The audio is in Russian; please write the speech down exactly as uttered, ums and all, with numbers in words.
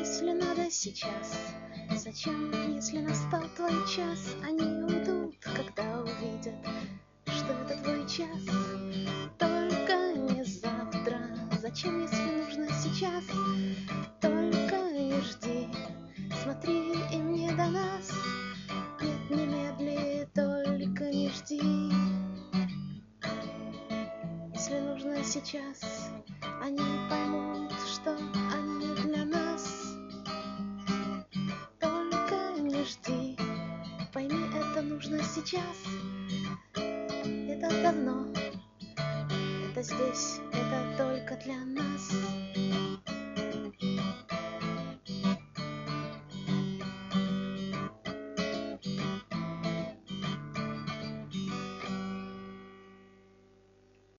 если надо сейчас? Зачем, если настал твой час? Они уйдут, когда увидят, что это твой час. Только не завтра. Зачем, если нужно сейчас? Только не жди, смотри, им не до нас. Нет, немедли, только не жди. Если нужно сейчас, они поймут, что они не для нас. Только не жди, пойми, это нужно сейчас. Это давно, это здесь, это только для нас.